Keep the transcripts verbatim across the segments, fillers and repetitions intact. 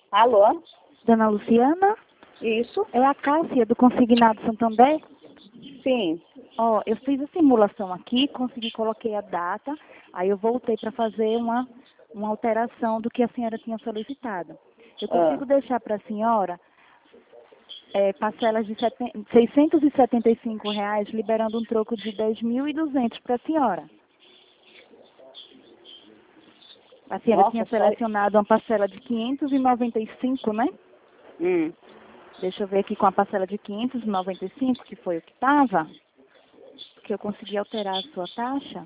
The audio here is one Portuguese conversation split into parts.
Alô? Dona Luciana? Isso? É a Cássia, do Consignado Santander? Sim. Ó, eu fiz a simulação aqui, consegui, coloquei a data, aí eu voltei para fazer uma, uma alteração do que a senhora tinha solicitado. Eu consigo Ah. deixar para a senhora é, parcelas de seiscentos e setenta e cinco reais, liberando um troco de dez mil e duzentos para a senhora. A senhora Nossa, tinha só... selecionado uma parcela de quinhentos e noventa e cinco, né? Hum. Deixa eu ver aqui com a parcela de quinhentos e noventa e cinco, que foi o que estava, que eu consegui alterar a sua taxa.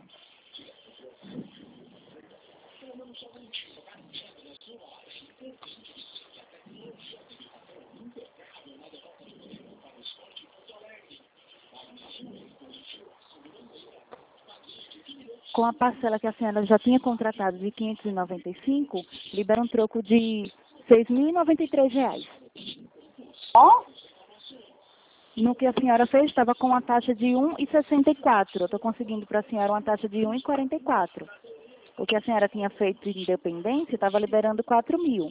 Com a parcela que a senhora já tinha contratado de quinhentos e noventa e cinco, libera um troco de seis mil e noventa e três reais. Ó? No que a senhora fez, estava com uma taxa de um e sessenta e quatro. Eu estou conseguindo para a senhora uma taxa de um e quarenta e quatro. O que a senhora tinha feito de independência estava liberando quatro mil.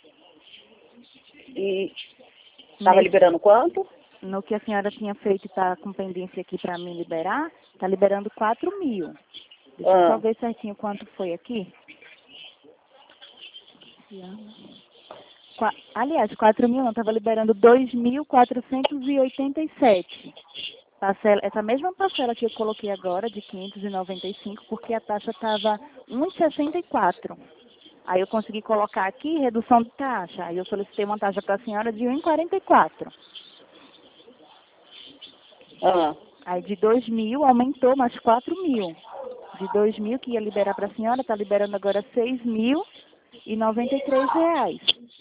E estava Nesse, liberando quanto? no que a senhora tinha feito e está com pendência aqui para me liberar, está liberando quatro mil. Deixa eu só Ah. ver certinho quanto foi aqui. Qua, aliás, quatro mil não, estava liberando dois mil quatrocentos e oitenta e sete. Parcela, essa mesma parcela que eu coloquei agora, de quinhentos e noventa e cinco, porque a taxa estava um e sessenta e quatro. Aí eu consegui colocar aqui redução de taxa. Aí eu solicitei uma taxa para a senhora de um e quarenta e quatro. Ah. Aí de dois mil aumentou mais quatro mil. De dois mil que ia liberar para a senhora, está liberando agora seis mil e noventa e três reais.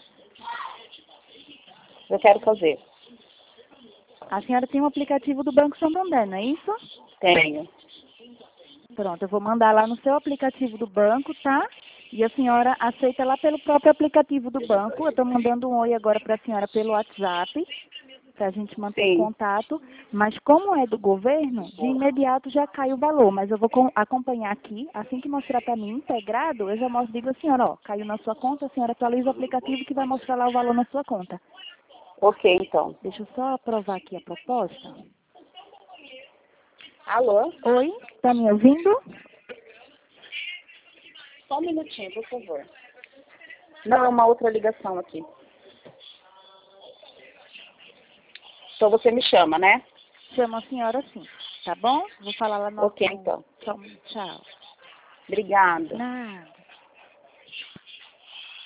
Eu quero fazer. A senhora tem um aplicativo do Banco Santander, não é isso? Tenho. Pronto, eu vou mandar lá no seu aplicativo do banco, tá? E a senhora aceita lá pelo próprio aplicativo do banco. Eu estou mandando um oi agora para a senhora pelo WhatsApp, para a gente manter o Sim. contato. Mas como é do governo, de imediato já cai o valor. Mas eu vou com, acompanhar aqui. Assim que mostrar para mim integrado, eu já mostro, digo a senhora, ó, caiu na sua conta, a senhora atualiza o aplicativo que vai mostrar lá o valor na sua conta. Ok, então. Deixa eu só aprovar aqui a proposta. Alô? Oi, está me ouvindo? Só um minutinho, por favor. Não, é uma outra ligação aqui. Então você me chama, né? Chama a senhora sim, tá bom? Vou falar lá no... Ok, então. Tchau. Tchau. Obrigada. Nada.